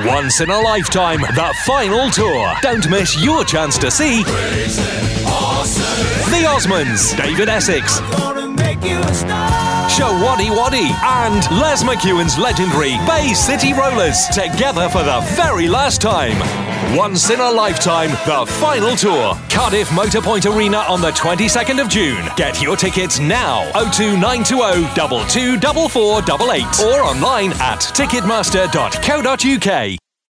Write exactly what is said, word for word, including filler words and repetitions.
Once in a lifetime, the final tour. Don't miss your chance to see The Osmonds, David Essex, Showaddy Waddy, and Les McEwen's legendary Bay City Rollers together for the very last time. Once in a lifetime, the final tour. Cardiff Motorpoint Arena on the twenty-second of June. Get your tickets now. oh two nine two oh, two two four four eight eight or online at ticketmaster dot co dot uk.